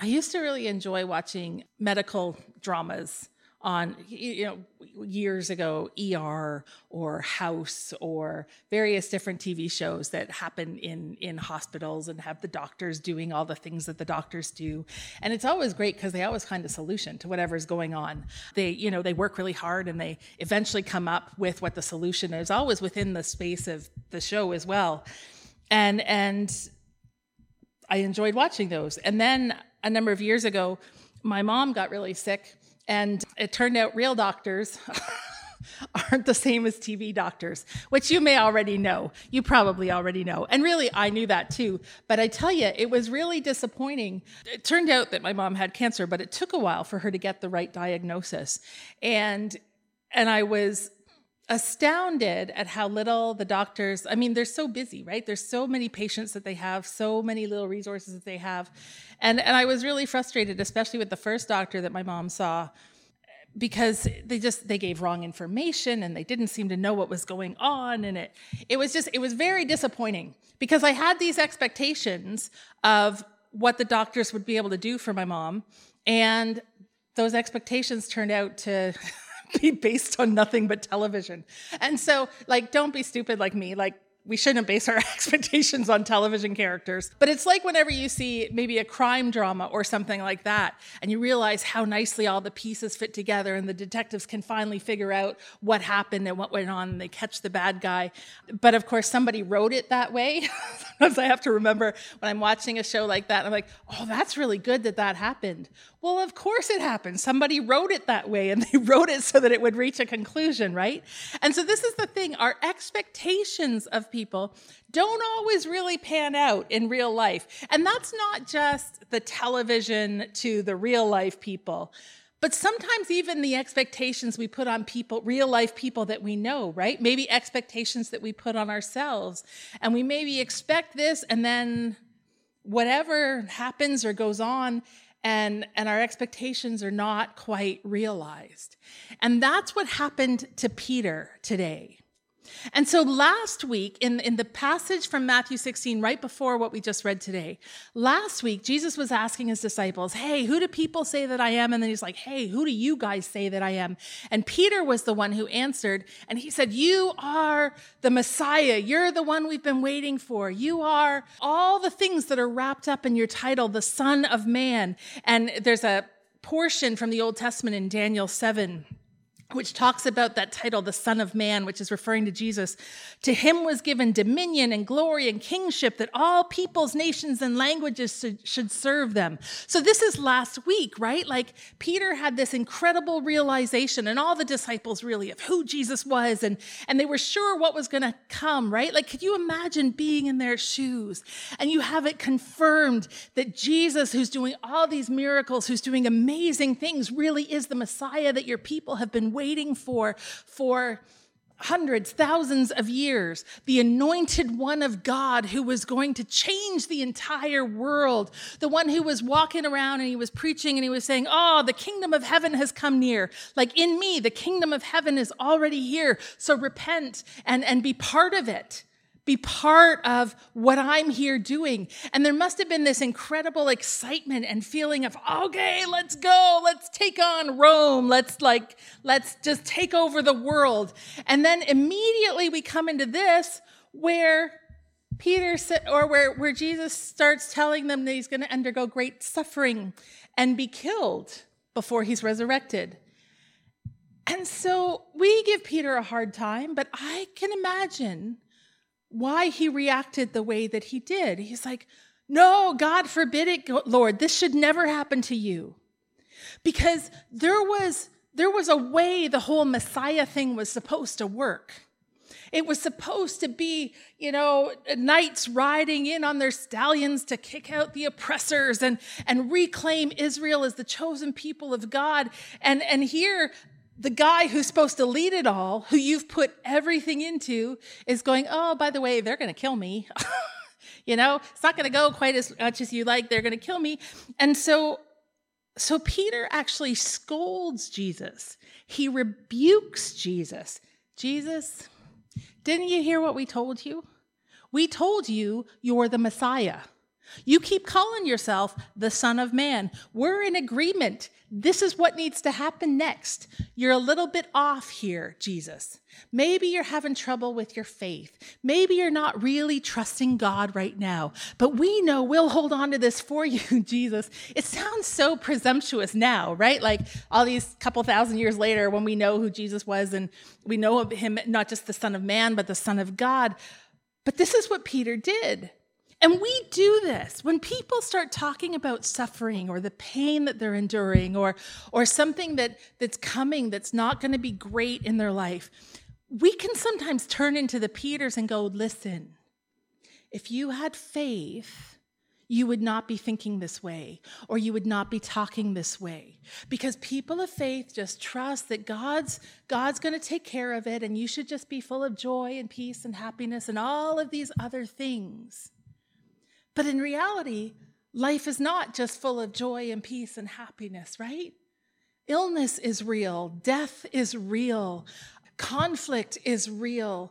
I used to really enjoy watching medical dramas on, years ago, ER or House or various different TV shows that happen in hospitals and have the doctors doing all the things that the doctors do. And it's always great because they always find a solution to whatever's going on. They work really hard and they eventually come up with what the solution is, always within the space of the show as well. And I enjoyed watching those. And then a number of years ago, my mom got really sick, and it turned out real doctors aren't the same as TV doctors, which you may already know. You probably already know. And really, I knew that too. But I tell you, it was really disappointing. It turned out that my mom had cancer, but it took a while for her to get the right diagnosis. And I was astounded at how little the doctors, they're so busy, right? There's so many patients that they have, so many little resources that they have. And I was really frustrated, especially with the first doctor that my mom saw, because they gave wrong information and they didn't seem to know what was going on. And it was very disappointing because I had these expectations of what the doctors would be able to do for my mom. And those expectations turned out to be based on nothing but television. And so, don't be stupid like me. We shouldn't base our expectations on television characters. But it's like whenever you see maybe a crime drama or something like that, and you realize how nicely all the pieces fit together and the detectives can finally figure out what happened and what went on, and they catch the bad guy. But of course, somebody wrote it that way. Sometimes I have to remember when I'm watching a show like that, I'm like, oh, that's really good that happened. Well, of course it happened. Somebody wrote it that way, and they wrote it so that it would reach a conclusion, right? And so this is the thing. Our expectations of people don't always really pan out in real life. And that's not just the television to the real life people, but sometimes even the expectations we put on people, real life people that we know, right? Maybe expectations that we put on ourselves. And we maybe expect this, and then whatever happens or goes on, and our expectations are not quite realized. And that's what happened to Peter today. And so last week, in the passage from Matthew 16, right before what we just read today, last week, Jesus was asking his disciples, hey, who do people say that I am? And then he's like, hey, who do you guys say that I am? And Peter was the one who answered, and he said, you are the Messiah. You're the one we've been waiting for. You are all the things that are wrapped up in your title, the Son of Man. And there's a portion from the Old Testament in Daniel 7, which talks about that title, the Son of Man, which is referring to Jesus. To him was given dominion and glory and kingship, that all peoples, nations, and languages should serve them. So this is last week, right? Peter had this incredible realization, and all the disciples really, of who Jesus was, and they were sure what was going to come, right? Could you imagine being in their shoes, and you have it confirmed that Jesus, who's doing all these miracles, who's doing amazing things, really is the Messiah that your people have been waiting for hundreds, thousands of years, the anointed one of God who was going to change the entire world, the one who was walking around and he was preaching and he was saying, oh, the kingdom of heaven has come near. In me, the kingdom of heaven is already here. So repent and be part of it. Be part of what I'm here doing. And there must have been this incredible excitement and feeling of, okay, let's go. Let's take on Rome. Let's just take over the world. And then immediately we come into this where Peter said, or where Jesus starts telling them that he's going to undergo great suffering and be killed before he's resurrected. And so we give Peter a hard time, but I can imagine why he reacted the way that he did. He's like, no, God forbid it, Lord. This should never happen to you. Because there was a way the whole Messiah thing was supposed to work. It was supposed to be, knights riding in on their stallions to kick out the oppressors and reclaim Israel as the chosen people of God. And here, the guy who's supposed to lead it all, who you've put everything into, is going, oh, by the way, they're going to kill me. It's not going to go quite as much as you like. They're going to kill me. And so Peter actually scolds Jesus. He rebukes Jesus. Jesus, didn't you hear what we told you? We told you you're the Messiah. You keep calling yourself the Son of Man. We're in agreement. This is what needs to happen next. You're a little bit off here, Jesus. Maybe you're having trouble with your faith. Maybe you're not really trusting God right now. But we know we'll hold on to this for you, Jesus. It sounds so presumptuous now, right? Like all these couple thousand years later when we know who Jesus was and we know of him, not just the Son of Man, but the Son of God. But this is what Peter did. And we do this when people start talking about suffering or the pain that they're enduring or something that's coming that's not going to be great in their life. We can sometimes turn into the Peters and go, listen, if you had faith, you would not be thinking this way or you would not be talking this way. Because people of faith just trust that God's going to take care of it and you should just be full of joy and peace and happiness and all of these other things. But in reality, life is not just full of joy and peace and happiness, right? Illness is real. Death is real. Conflict is real.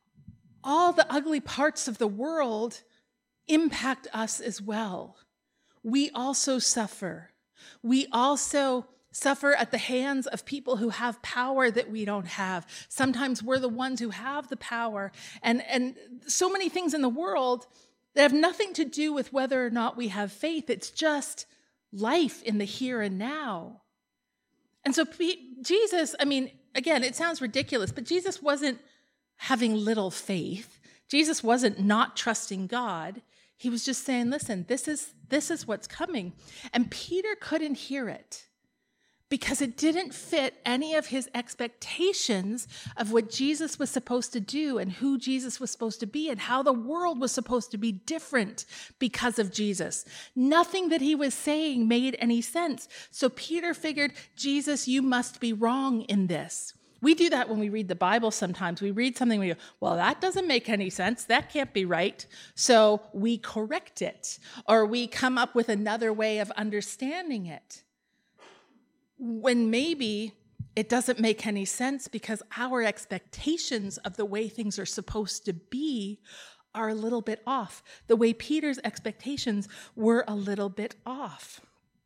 All the ugly parts of the world impact us as well. We also suffer. We also suffer at the hands of people who have power that we don't have. Sometimes we're the ones who have the power. And so many things in the world that have nothing to do with whether or not we have faith. It's just life in the here and now. And so Jesus, again, it sounds ridiculous, but Jesus wasn't having little faith. Jesus wasn't not trusting God. He was just saying, listen, this is what's coming. And Peter couldn't hear it because it didn't fit any of his expectations of what Jesus was supposed to do and who Jesus was supposed to be and how the world was supposed to be different because of Jesus. Nothing that he was saying made any sense. So Peter figured, Jesus, you must be wrong in this. We do that when we read the Bible sometimes. We read something, we go, well, that doesn't make any sense. That can't be right. So we correct it, or we come up with another way of understanding it. When maybe it doesn't make any sense because our expectations of the way things are supposed to be are a little bit off. The way Peter's expectations were a little bit off.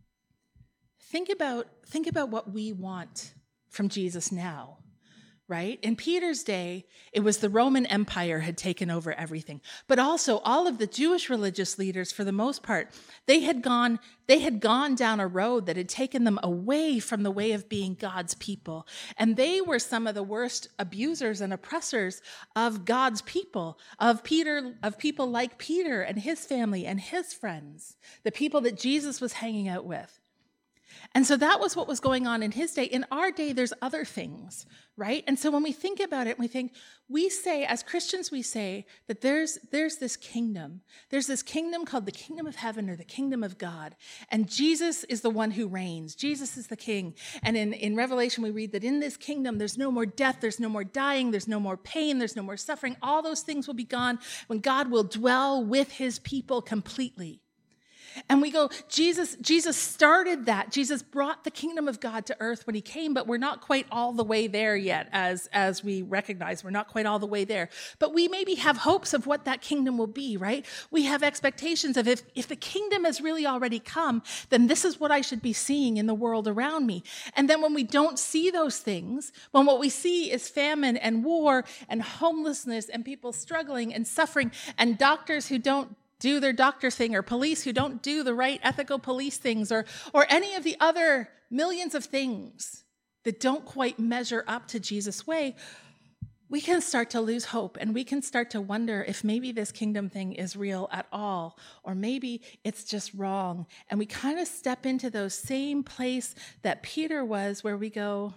Think about what we want from Jesus now, right? In Peter's day, it was the Roman Empire had taken over everything. But also all of the Jewish religious leaders, for the most part, they had gone down a road that had taken them away from the way of being God's people. And they were some of the worst abusers and oppressors of God's people, of people like Peter and his family and his friends, the people that Jesus was hanging out with. And so that was what was going on in his day. In our day, there's other things, right? And so when we think about it, we say, as Christians, we say that there's this kingdom. There's this kingdom called the kingdom of heaven or the kingdom of God. And Jesus is the one who reigns. Jesus is the king. And in Revelation, we read that in this kingdom, there's no more death, there's no more dying, there's no more pain, there's no more suffering. All those things will be gone when God will dwell with his people completely. And we go, Jesus started that. Jesus brought the kingdom of God to earth when he came, but we're not quite all the way there yet, as we recognize. We're not quite all the way there. But we maybe have hopes of what that kingdom will be, right? We have expectations of if the kingdom has really already come, then this is what I should be seeing in the world around me. And then when we don't see those things, when what we see is famine and war and homelessness and people struggling and suffering and doctors who don't do their doctor thing, or police who don't do the right ethical police things, or any of the other millions of things that don't quite measure up to Jesus' way, we can start to lose hope, and we can start to wonder if maybe this kingdom thing is real at all, or maybe it's just wrong. And we kind of step into those same place that Peter was, where we go,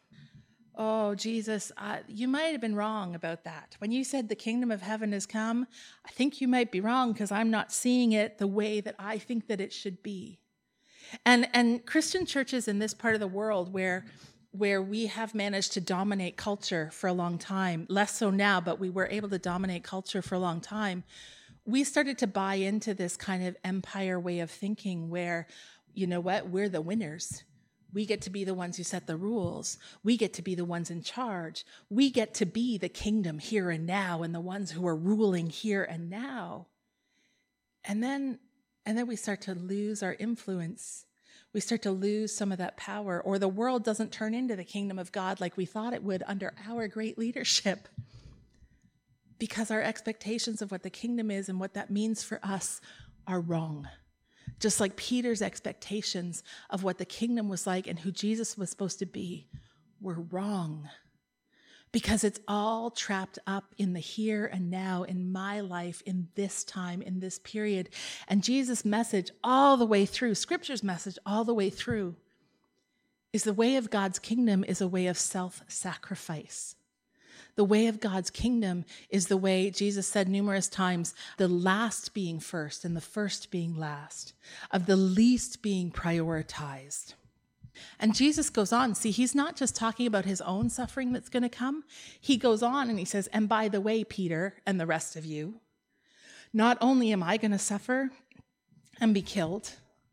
oh, Jesus, you might have been wrong about that. When you said the kingdom of heaven has come, I think you might be wrong because I'm not seeing it the way that I think that it should be. And Christian churches in this part of the world where we have managed to dominate culture for a long time, less so now, but we were able to dominate culture for a long time, we started to buy into this kind of empire way of thinking where, you know what, we're the winners. We get to be the ones who set the rules. We get to be the ones in charge. We get to be the kingdom here and now and the ones who are ruling here and now. And then And then we start to lose our influence. We start to lose some of that power, or the world doesn't turn into the kingdom of God like we thought it would under our great leadership, because our expectations of what the kingdom is and what that means for us are wrong. Just like Peter's expectations of what the kingdom was like and who Jesus was supposed to be were wrong. Because it's all trapped up in the here and now, in my life, in this time, in this period. And Jesus' message all the way through, Scripture's message all the way through, is the way of God's kingdom is a way of self-sacrifice. The way of God's kingdom is the way, Jesus said numerous times, the last being first and the first being last, of the least being prioritized. And Jesus goes on. See, he's not just talking about his own suffering that's going to come. He goes on and he says, and by the way, Peter and the rest of you, not only am I going to suffer and be killed,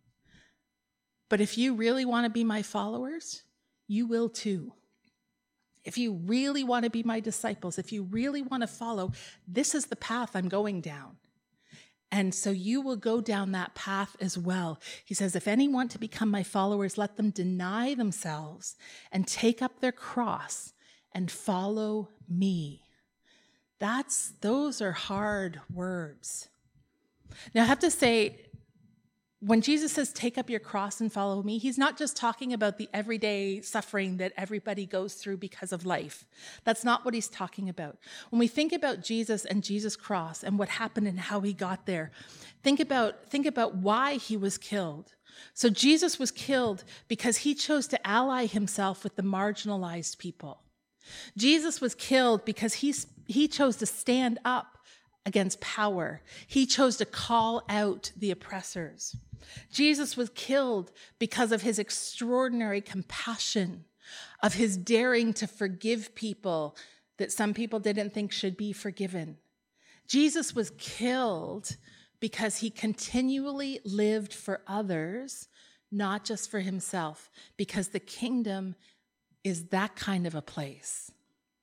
but if you really want to be my followers, you will too. If you really want to be my disciples, if you really want to follow, this is the path I'm going down. And so you will go down that path as well. He says, if any want to become my followers, let them deny themselves and take up their cross and follow me. Those are hard words. Now I have to say, when Jesus says, take up your cross and follow me, he's not just talking about the everyday suffering that everybody goes through because of life. That's not what he's talking about. When we think about Jesus and Jesus' cross and what happened and how he got there, think about why he was killed. So Jesus was killed because he chose to ally himself with the marginalized people. Jesus was killed because he chose to stand up against power. He chose to call out the oppressors. Jesus was killed because of his extraordinary compassion, of his daring to forgive people that some people didn't think should be forgiven. Jesus was killed because he continually lived for others, not just for himself, because the kingdom is that kind of a place.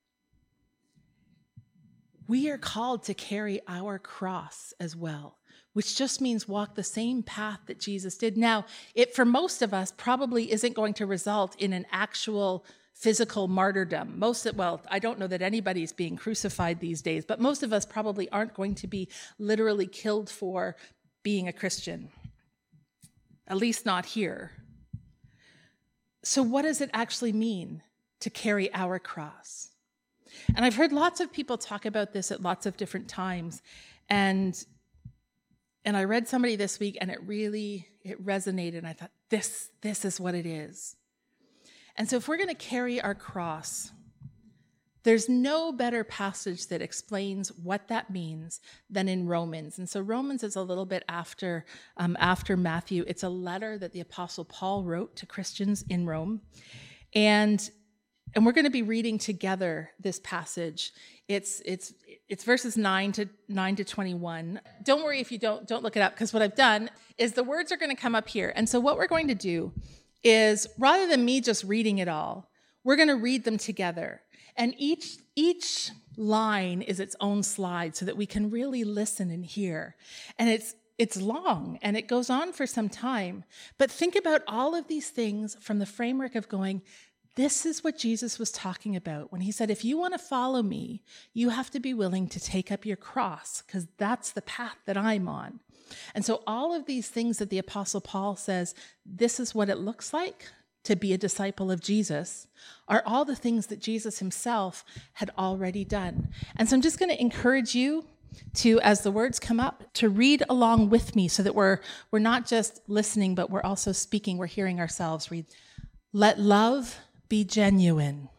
We are called to carry our cross as well, which just means walk the same path that Jesus did. Now, it for most of us probably isn't going to result in an actual physical martyrdom. I don't know that anybody's being crucified these days, but most of us probably aren't going to be literally killed for being a Christian, at least not here. So what does it actually mean to carry our cross? And I've heard lots of people talk about this at lots of different times. And I read somebody this week and it resonated. And I thought, this is what it is. And so if we're going to carry our cross, there's no better passage that explains what that means than in Romans. And so Romans is a little bit after Matthew. It's a letter that the Apostle Paul wrote to Christians in Rome. And we're going to be reading together this passage. It's verses 9 to 21. Don't worry if you don't look it up, because what I've done is the words are going to come up here. And so what we're going to do is, rather than me just reading it all, we're going to read them together. And each line is its own slide so that we can really listen and hear. And it's long and it goes on for some time. But think about all of these things from the framework of going, this is what Jesus was talking about when he said, if you want to follow me, you have to be willing to take up your cross, because that's the path that I'm on. And so all of these things that the Apostle Paul says, this is what it looks like to be a disciple of Jesus, are all the things that Jesus himself had already done. And so I'm just going to encourage you to, as the words come up, to read along with me so that we're not just listening, but we're also speaking, we're hearing ourselves read. Let love be genuine.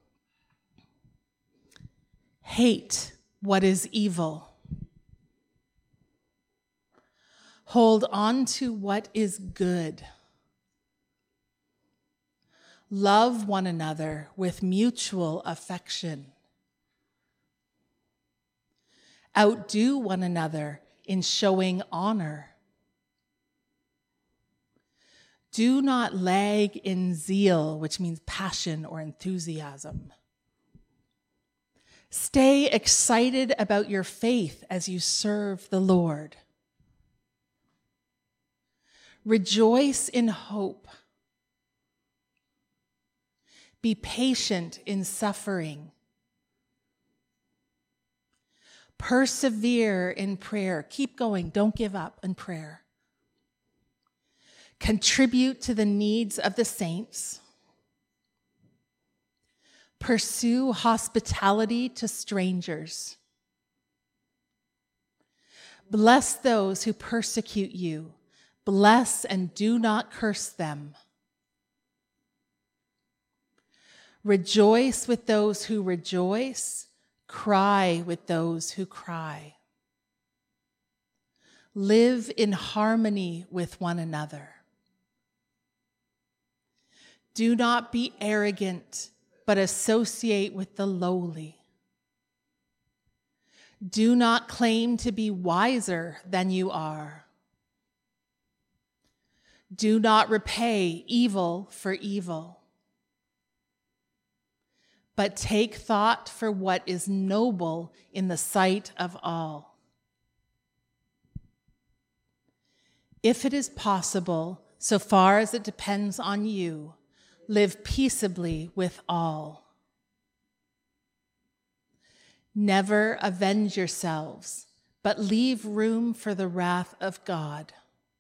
Hate what is evil. Hold on to what is good. Love one another with mutual affection. Outdo one another in showing honor. Do not lag in zeal, which means passion or enthusiasm. Stay excited about your faith as you serve the Lord. Rejoice in hope. Be patient in suffering. Persevere in prayer. Keep going. Don't give up in prayer. Contribute to the needs of the saints. Pursue hospitality to strangers. Bless those who persecute you. Bless and do not curse them. Rejoice with those who rejoice. Cry with those who cry. Live in harmony with one another. Do not be arrogant, but associate with the lowly. Do not claim to be wiser than you are. Do not repay evil for evil, but take thought for what is noble in the sight of all. If it is possible, so far as it depends on you, live peaceably with all. Never avenge yourselves, but leave room for the wrath of God.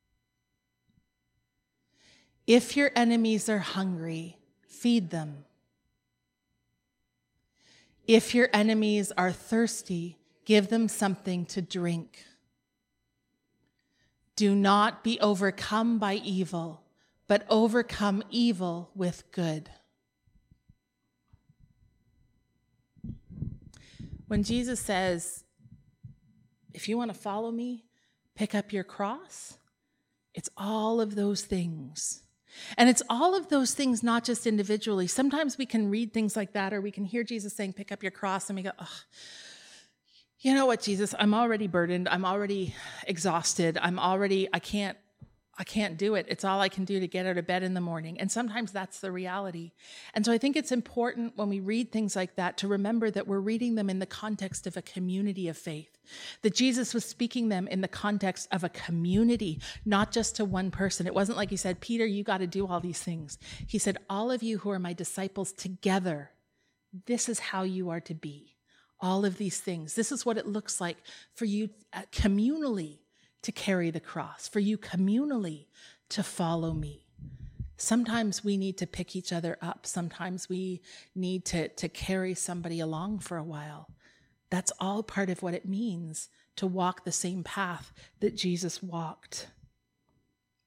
If your enemies are hungry, feed them. If your enemies are thirsty, give them something to drink. Do not be overcome by evil, but overcome evil with good. When Jesus says, if you want to follow me, pick up your cross, it's all of those things. And it's all of those things, not just individually. Sometimes we can read things like that, or we can hear Jesus saying, pick up your cross, and we go, oh, you know what, Jesus, I'm already burdened. I'm already exhausted. I can't do it. It's all I can do to get out of bed in the morning. And sometimes that's the reality. And so I think it's important when we read things like that to remember that we're reading them in the context of a community of faith, that Jesus was speaking them in the context of a community, not just to one person. It wasn't like he said, Peter, you got to do all these things. He said, all of you who are my disciples together, this is how you are to be. All of these things. This is what it looks like for you communally to carry the cross, for you communally to follow me. Sometimes we need to pick each other up. Sometimes we need to carry somebody along for a while. That's all part of what it means to walk the same path that Jesus walked.